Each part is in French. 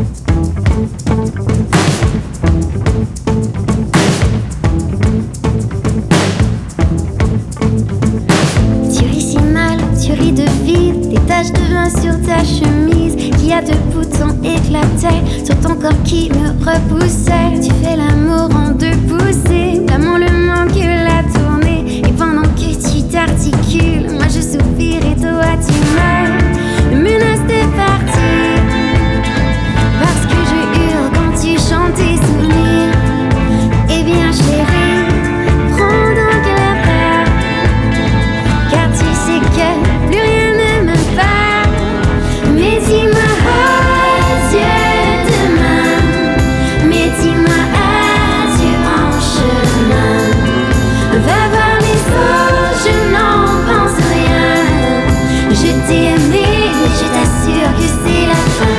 Tu ris si mal, tu ris de vide, des taches de vin sur ta chemise, qui a deux boutons éclatés sur ton corps qui me repoussait. Tu fais l'amour en deux poussées, l'amour le manque la tournée, et pendant que tu t'articules, moi je soupire et toi tu meurs, me menace de partir, parce que je hurle quand tu chantes tes souvenirs. Eh bien chérie, prends donc la part, car tu sais que plus rien ne me part. Mais dis-moi adieu demain, mais dis-moi adieu en chemin. Va voir les autres, je n'en pense rien. Je t'ai aimé, mais je t'assure que c'est la fin.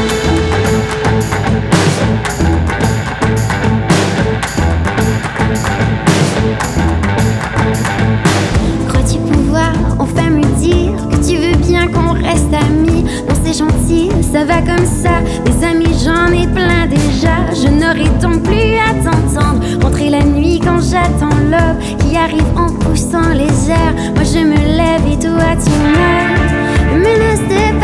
Crois-tu pouvoir enfin me dire que tu veux bien qu'on reste amis? Non, c'est gentil, ça va comme ça. Des amis, j'en ai plein déjà. Je n'aurai donc plus à t'entendre rentrer la nuit quand j'attends l'aube qui arrive en poussant les airs. Moi je me lève et toi tu meurs, menace de